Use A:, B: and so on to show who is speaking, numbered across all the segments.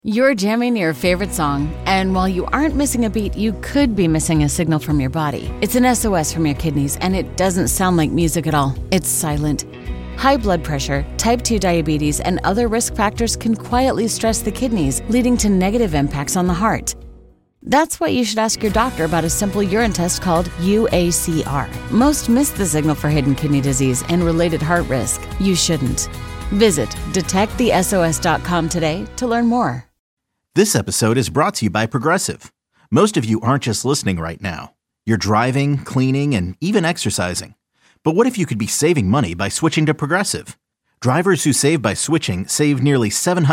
A: You're jamming your favorite song, and while you aren't missing a beat, you could be missing a signal from your body. It's an SOS from your kidneys, and it doesn't sound like music at all. It's silent. High blood pressure, type 2 diabetes, and other risk factors can quietly stress the kidneys, leading to negative impacts on the heart. That's why you should ask your doctor about a simple urine test called UACR. Most miss the signal for hidden kidney disease and related heart risk. You shouldn't. Visit detectthesos.com today to learn more.
B: This episode is brought to you by Progressive. Most of you aren't just listening right now. You're driving, cleaning, and even exercising. But what if you could be saving money by switching to Progressive? Drivers who save by switching save nearly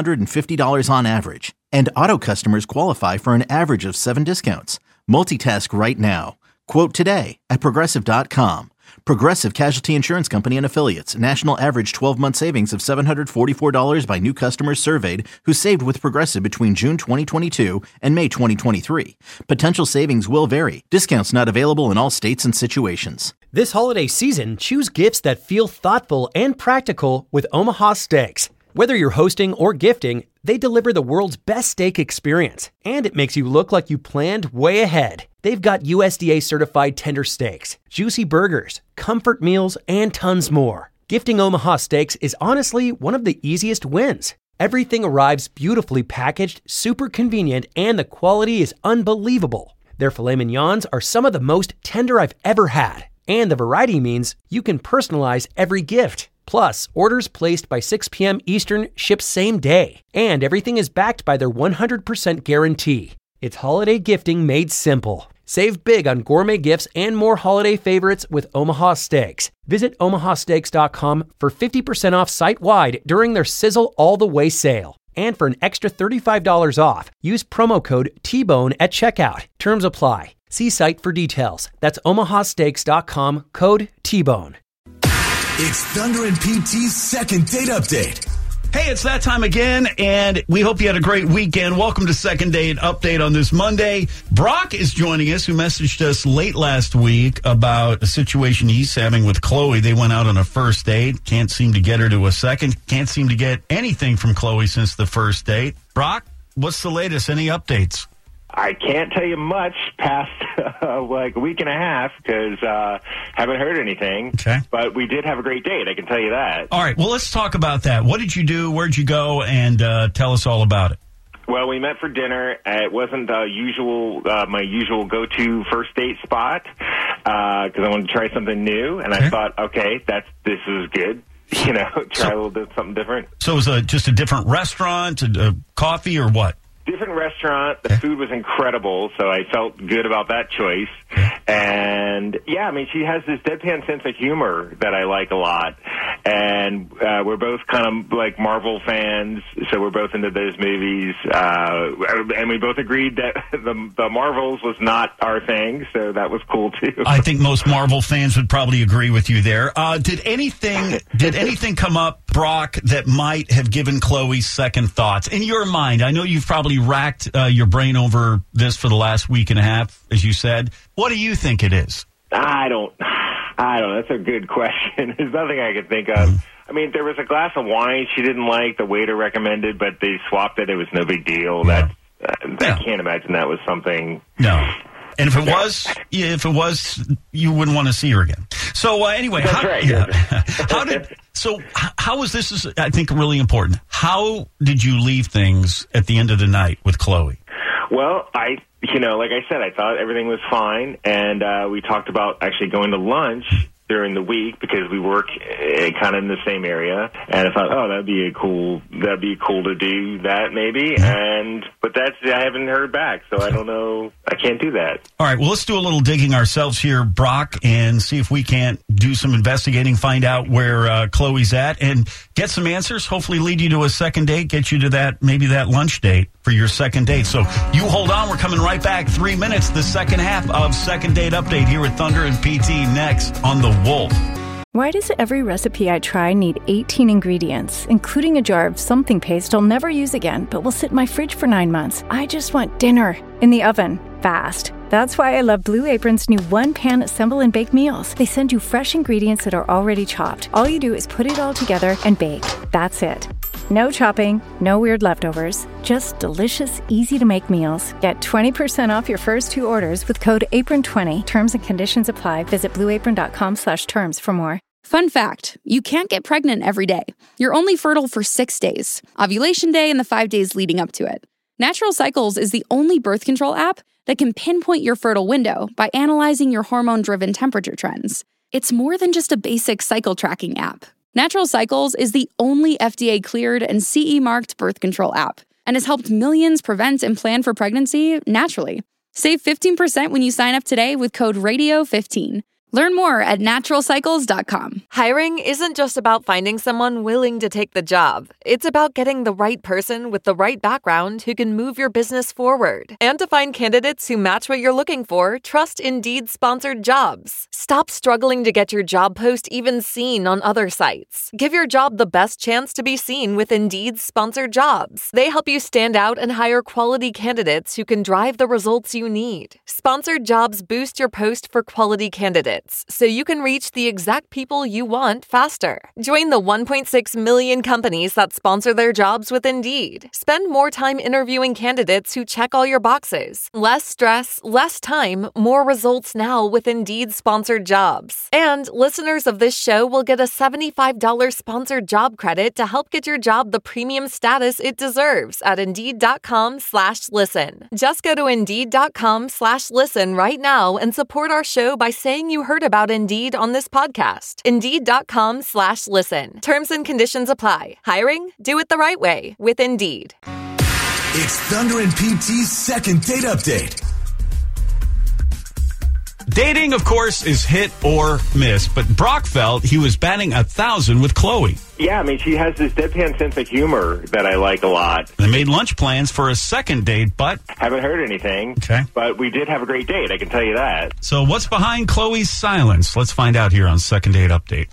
B: $750 on average. And auto customers qualify for an average of 7 discounts. Multitask right now. Quote today at Progressive.com. Progressive Casualty Insurance Company and Affiliates. National average 12-month savings of $744 by new customers surveyed who saved with Progressive between June 2022 and May 2023. Potential savings will vary. Discounts not available in all states and situations.
C: This holiday season, choose gifts that feel thoughtful and practical with Omaha Steaks. Whether you're hosting or gifting, they deliver the world's best steak experience, and it makes you look like you planned way ahead. They've got USDA certified tender steaks, juicy burgers, comfort meals, and tons more. Gifting Omaha Steaks is honestly one of the easiest wins. Everything arrives beautifully packaged, super convenient, and the quality is unbelievable. Their filet mignons are some of the most tender I've ever had, and the variety means you can personalize every gift. Plus, orders placed by 6 p.m. Eastern ship same day, and everything is backed by their 100% guarantee. It's holiday gifting made simple. Save big on gourmet gifts and more holiday favorites with Omaha Steaks. Visit omahasteaks.com for 50% off site-wide during their Sizzle All the Way sale. And for an extra $35 off, use promo code TBONE at checkout. Terms apply. See site for details. That's omahasteaks.com, code TBONE.
D: It's Thunder and PT's second date update.
E: Hey, it's that time again, and we hope you had a great weekend. Welcome to Second Date Update on this Monday. Brock is joining us, who messaged us late last week about a situation he's having with Chloe. They went out on a first date, can't seem to get her to a second, can't seem to get anything from Chloe since the first date. Brock, what's the latest? Any updates?
F: I can't tell you much past like a week and a half because haven't heard anything.
E: Okay.
F: But we did have a great date, I can tell you that.
E: All right, well, let's talk about that. What did you do? Where'd you go? And tell us all about it.
F: Well, we met for dinner. It wasn't my usual go-to first date spot because I wanted to try something new. And I thought, okay, this is good. Try a little bit something different.
E: So it was just a different restaurant, a coffee, or what?
F: Different restaurant. The food was incredible, so I felt good about that choice. And, yeah, I mean, she has this deadpan sense of humor that I like a lot. And we're both kind of like Marvel fans, so we're both into those movies. And we both agreed that the Marvels was not our thing, so that was cool, too.
E: I think most Marvel fans would probably agree with you there. Did anything come up, Brock, that might have given Chloe second thoughts? In your mind, I know you've probably racked your brain over this for the last week and a half, as you said. What do you think it is?
F: I don't know. That's a good question. There's nothing I could think of. I mean, there was a glass of wine she didn't like. The waiter recommended, but they swapped it. It was no big deal.
E: Yeah.
F: I can't imagine that was something.
E: No. And if it was, you wouldn't want to see her again. So anyway,
F: that's right.
E: How was this? Is I think really important. How did you leave things at the end of the night with Chloe?
F: Well, like I said, I thought everything was fine, and we talked about actually going to lunch during the week because we work kind of in the same area, and I thought, that'd be cool to do that maybe, but I haven't heard back, so I don't know. I can't do that.
E: All right, well, let's do a little digging ourselves here, Brock, and see if we can't do some investigating, find out where Chloe's at, and get some answers, hopefully lead you to a second date, get you to that lunch date for your second date. So you hold on, we're coming right back. 3 minutes, the second half of Second Date Update here with Thunder and PT next on The Wolf.
G: Why does every recipe I try need 18 ingredients, including a jar of something paste I'll never use again, but will sit in my fridge for 9 months? I just want dinner in the oven, fast. That's why I love Blue Apron's new one-pan assemble and bake meals. They send you fresh ingredients that are already chopped. All you do is put it all together and bake. That's it. No chopping, no weird leftovers, just delicious, easy-to-make meals. Get 20% off your first 2 orders with code APRON20. Terms and conditions apply. Visit blueapron.com/terms for more.
H: Fun fact, you can't get pregnant every day. You're only fertile for 6 days, ovulation day and the 5 days leading up to it. Natural Cycles is the only birth control app that can pinpoint your fertile window by analyzing your hormone-driven temperature trends. It's more than just a basic cycle tracking app. Natural Cycles is the only FDA-cleared and CE-marked birth control app and has helped millions prevent and plan for pregnancy naturally. Save 15% when you sign up today with code RADIO15. Learn more at naturalcycles.com.
I: Hiring isn't just about finding someone willing to take the job. It's about getting the right person with the right background who can move your business forward. And to find candidates who match what you're looking for, trust Indeed-sponsored jobs. Stop struggling to get your job post even seen on other sites. Give your job the best chance to be seen with Indeed-sponsored jobs. They help you stand out and hire quality candidates who can drive the results you need. Sponsored jobs boost your post for quality candidates, so you can reach the exact people you want faster. Join the 1.6 million companies that sponsor their jobs with Indeed. Spend more time interviewing candidates who check all your boxes. Less stress, less time, more results now with Indeed-sponsored jobs. And listeners of this show will get a $75 sponsored job credit to help get your job the premium status it deserves at Indeed.com/listen. Just go to Indeed.com/listen right now and support our show by saying you heard about Indeed on this podcast. Indeed.com/listen. Terms and conditions apply. Hiring? Do it the right way with Indeed.
D: It's Thunder and PT's second date update.
E: Dating, of course, is hit or miss, but Brock felt he was batting 1,000 with Chloe.
F: Yeah, I mean, she has this deadpan sense of humor that I like a lot.
E: They made lunch plans for a second date, but
F: Haven't heard anything.
E: Okay.
F: But we did have a great date, I can tell you that.
E: So what's behind Chloe's silence? Let's find out here on Second Date Update.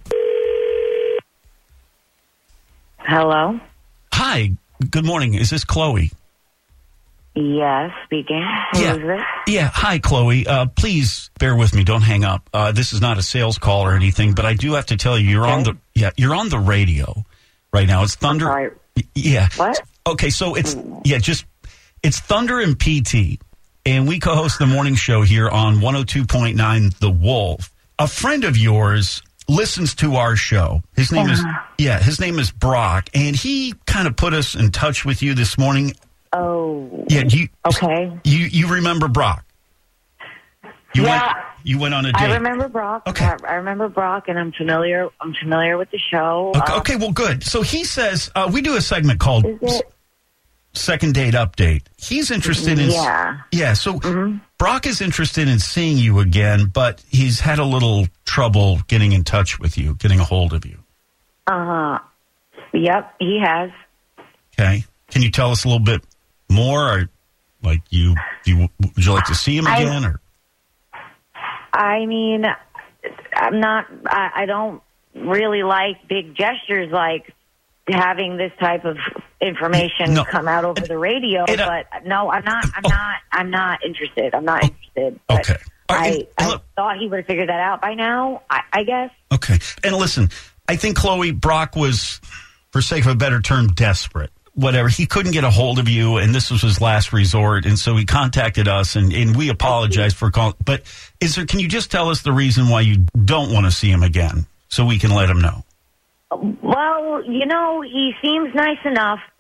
J: Hello?
E: Hi, good morning. Is this Chloe?
J: Yes, speaking. Who is this?
E: Yeah. Hi, Chloe. Please bear with me. Don't hang up. This is not a sales call or anything, but I do have to tell you, you're on the radio right now. It's Thunder.
J: Sorry.
E: Yeah.
J: What?
E: Okay, so it's Thunder and PT, and we co-host the morning show here on 102.9 The Wolf. A friend of yours listens to our show. His name is Brock, and he kind of put us in touch with you this morning.
J: Oh.
E: Yeah.
J: Okay.
E: You remember Brock? You went on a date.
J: I remember Brock.
E: Okay.
J: I remember Brock, and I'm familiar with the show.
E: Okay, well, good. So he says we do a segment called Second Date Update. He's interested in So Brock is interested in seeing you again, but he's had a little trouble getting in touch with you, getting a hold of you.
J: Yep, he has.
E: Okay. Can you tell us a little bit more? Or would you like to see him again? Or
J: I mean, I don't really like big gestures like having this type of information come out over the radio. But no, I'm not interested. I'm not interested.
E: Okay.
J: I thought he would have figured that out by now, I guess.
E: Okay. And listen, I think Brock was, for sake of a better term, desperate. Whatever. He couldn't get a hold of you, and this was his last resort, and so he contacted us, and we apologize for calling. But can you just tell us the reason why you don't want to see him again, so we can let him know?
J: Well, he seems nice enough, but,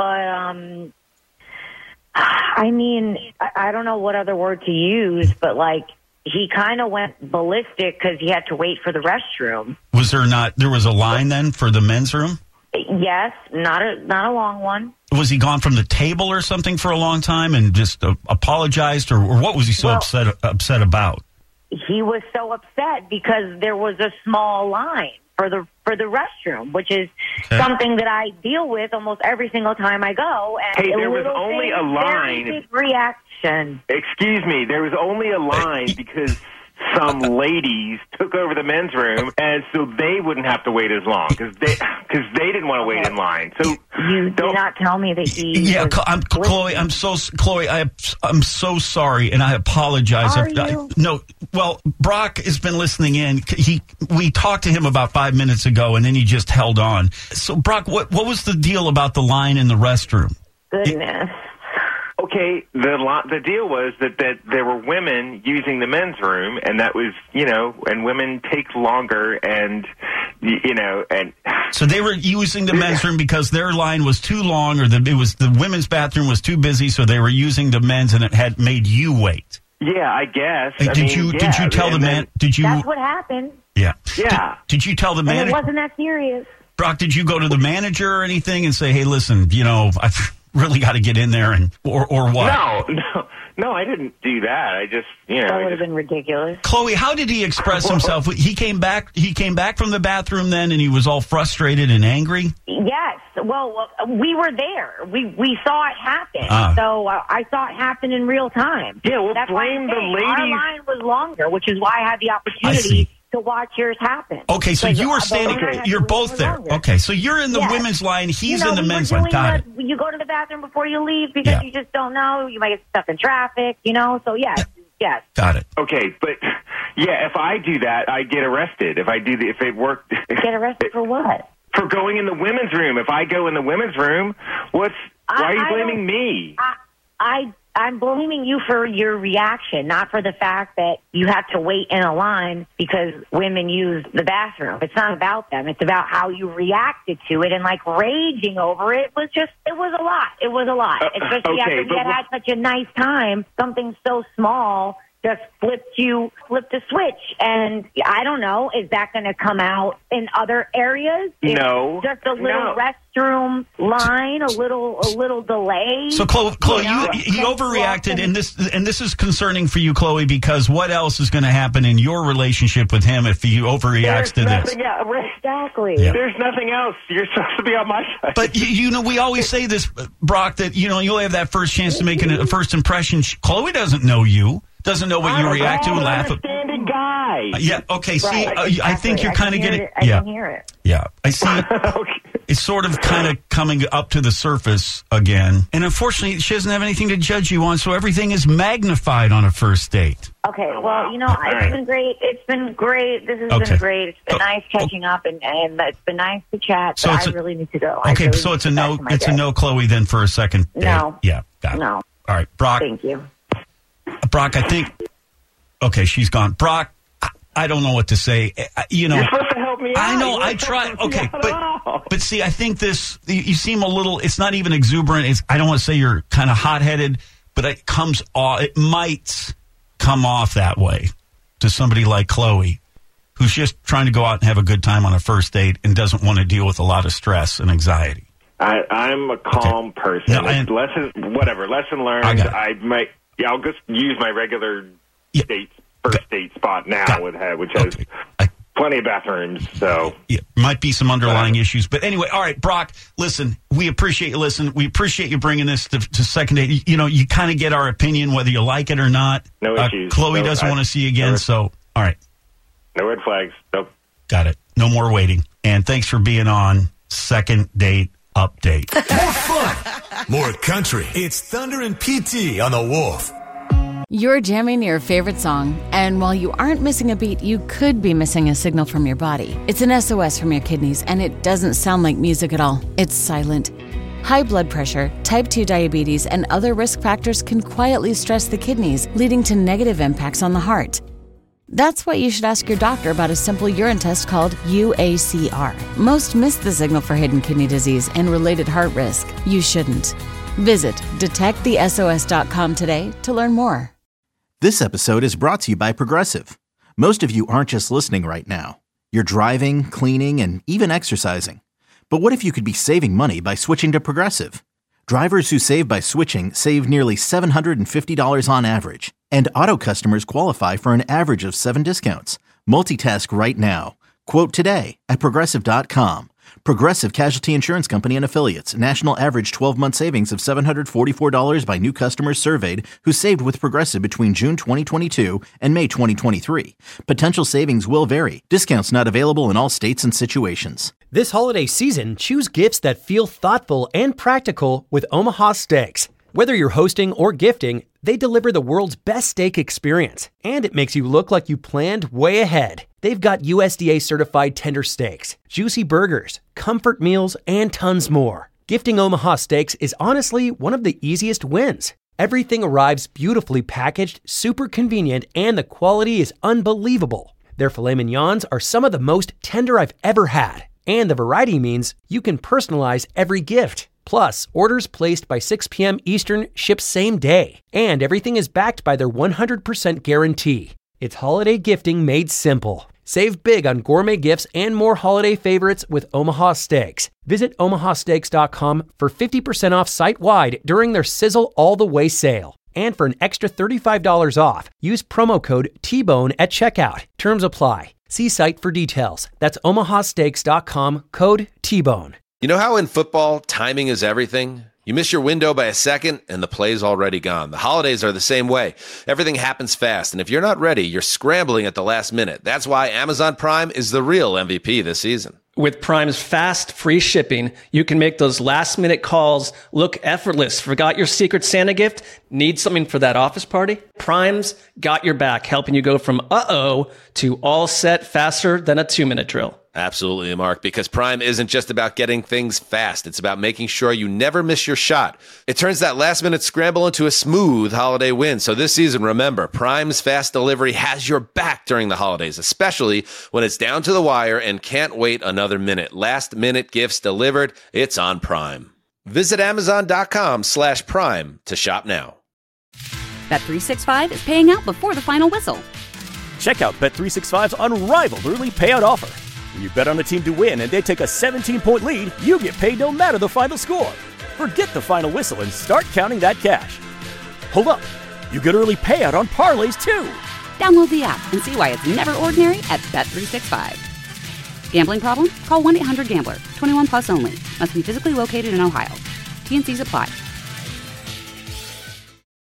J: I mean, I don't know what other word to use, but, he kind of went ballistic because he had to wait for the restroom.
E: There was a line then for the men's room?
J: Yes, not a long one.
E: Was he gone from the table or something for a long time and just apologized, or what was he so upset about?
J: He was so upset because there was a small line for the restroom, which is something that I deal with almost every single time I go. And
F: there was only a line.
J: Very big reaction.
F: Excuse me, there was only a line because some ladies took over the men's room, and so they wouldn't have to wait as long because they didn't want to wait in line. So
J: you did not tell me that he.
E: Yeah, Chloe, I'm so sorry, and I apologize.
J: Are you?
E: No, well, Brock has been listening in. We talked to him about 5 minutes ago, and then he just held on. So, Brock, what was the deal about the line in the restroom?
J: Goodness.
F: Okay, the deal was that there were women using the men's room, and that was, and women take longer, and, and...
E: So they were using the men's room because their line was too long, or the women's bathroom was too busy, so they were using the men's, and it had made you wait.
F: Yeah, I guess.
E: Did you tell the man...
J: That's what happened.
E: Yeah.
F: Yeah.
E: Did you tell the manager...
J: And it wasn't that serious.
E: Brock, did you go to the manager or anything and say, hey, listen, I've really got to get in there or what?
F: No, I didn't do that. I just,
J: That would have been ridiculous.
E: Chloe, how did he express himself? He came back from the bathroom then and he was all frustrated and angry?
J: Yes. Well, we were there. We saw it happen. So I saw it happen in real time.
F: Yeah, well,
J: that's
F: blame the ladies.
J: Our line was longer, which is why I had the opportunity to watch yours happen.
E: Okay, so you were standing. You're both there.
J: Longer.
E: Okay, so you're in the women's line. He's in the men's line. Got it.
J: You go to the bathroom before you leave because you just don't know. You might get stuck in traffic, So yes.
E: Got it.
F: Okay, but if I do that, I get arrested. If it worked,
J: get arrested for what?
F: For going in the women's room. If I go in the women's room, why are you blaming me?
J: I'm blaming you for your reaction, not for the fact that you have to wait in a line because women use the bathroom. It's not about them. It's about how you reacted to it, and raging over it was a lot. It was a lot. Especially after we had such a nice time, something so small just flipped the switch. And I don't know, is that going to come out in other areas?
F: No.
J: Just a little restroom line, a little delay.
E: So Chloe, he overreacted, and this is concerning for you, Chloe, because what else is going to happen in your relationship with him if he overreacts to this?
J: Exactly.
E: Yeah.
F: There's nothing else. You're supposed to be on my side.
E: But we always say this, Brock, that you only have that first chance to make a first impression. Chloe doesn't know you. Doesn't know what you react to, laugh at.
F: Understanding guy.
E: Yeah, okay, see,
J: Right,
E: I think you're kind of getting...
J: I can hear it.
E: Yeah, I see.
F: Okay.
E: It's sort of kind of coming up to the surface again. And unfortunately, she doesn't have anything to judge you on, so everything is magnified on a first date.
J: Okay, well, it's been great. It's been great. This has been great. It's been nice catching up, and it's been nice to chat, so I really need to go.
E: Okay, so it's a no, Chloe, then, for a second date.
J: No.
E: Yeah, got it.
J: No.
E: All right, Brock.
J: Thank you.
E: Brock, I think... Okay, she's gone. Brock, I don't know what to say.
F: You're supposed to help me out.
E: I know, I try. Okay, but see, I think you seem a little, it's not even exuberant. I don't want to say you're kind of hot-headed, but it might come off that way to somebody like Chloe, who's just trying to go out and have a good time on a first date and doesn't want to deal with a lot of stress and anxiety.
F: I'm a calm person.
E: No,
F: lesson learned. I'll just use my regular first date spot now, which has plenty of bathrooms. So
E: might be some underlying issues, but anyway, all right, Brock. Listen, we appreciate you listening. We appreciate you bringing this to second date. You kind of get our opinion whether you like it or not.
F: No issues.
E: Chloe doesn't want to see you again, so all right.
F: No red flags. Nope.
E: Got it. No more waiting. And thanks for being on Second Date Update.
D: More fun, more country. It's Thunder and PT on the Wolf.
A: You're jamming your favorite song, and while you aren't missing a beat, you could be missing a signal from your body. It's an SOS from your kidneys, and it doesn't sound like music at all. It's silent. High blood pressure, type 2 diabetes, and other risk factors can quietly stress the kidneys, leading to negative impacts on the heart. That's why you should ask your doctor about a simple urine test called UACR. Most miss the signal for hidden kidney disease and related heart risk. You shouldn't. Visit detectthesos.com today to learn more.
B: This episode is brought to you by Progressive. Most of you aren't just listening right now. You're driving, cleaning, and even exercising. But what if you could be saving money by switching to Progressive? Drivers who save by switching save nearly $750 on average. And auto customers qualify for an average of 7 discounts. Multitask right now. Quote today at Progressive.com. Progressive Casualty Insurance Company and Affiliates. National average 12-month savings of $744 by new customers surveyed who saved with Progressive between June 2022 and May 2023. Potential savings will vary. Discounts not available in all states and situations.
C: This holiday season, choose gifts that feel thoughtful and practical with Omaha Steaks. Whether you're hosting or gifting, they deliver the world's best steak experience, and it makes you look like you planned way ahead. They've got USDA certified tender steaks, juicy burgers, comfort meals, and tons more. Gifting Omaha Steaks is honestly one of the easiest wins. Everything arrives beautifully packaged, super convenient, and the quality is unbelievable. Their filet mignons are some of the most tender I've ever had, and the variety means you can personalize every gift. Plus, orders placed by 6 p.m. Eastern ship same day, and everything is backed by their 100% guarantee. It's holiday gifting made simple. Save big on gourmet gifts and more holiday favorites with Omaha Steaks. Visit omahasteaks.com for 50% off site-wide during their Sizzle All the Way sale. And for an extra $35 off, use promo code TBONE at checkout. Terms apply. See site for details. That's omahasteaks.com, code TBONE.
K: You know how in football, timing is everything? You miss your window by a second, and the play's already gone. The holidays are the same way. Everything happens fast, and if you're not ready, you're scrambling at the last minute. That's why Amazon Prime is the real MVP this season.
L: With Prime's fast, free shipping, you can make those last-minute calls look effortless. Forgot your Secret Santa gift? Need something for that office party? Prime's got your back, helping you go from uh-oh to all set faster than a 2-minute drill.
K: Absolutely, Mark, because Prime isn't just about getting things fast. It's about making sure you never miss your shot. It turns that last-minute scramble into a smooth holiday win. So this season, remember, Prime's fast delivery has your back during the holidays, especially when it's down to the wire and can't wait another minute. Last-minute gifts delivered, it's on Prime. Visit Amazon.com/Prime to shop now.
M: Bet365 is paying out before the final whistle.
N: Check out Bet365's unrivaled early payout offer. When you bet on a team to win and they take a 17-point lead, you get paid no matter the final score. Forget the final whistle and start counting that cash. Hold up. You get early payout on parlays, too.
M: Download the app and see why it's never ordinary at Bet365. Gambling problem? Call 1-800-GAMBLER. 21 plus only. Must be physically located in Ohio. T&Cs apply.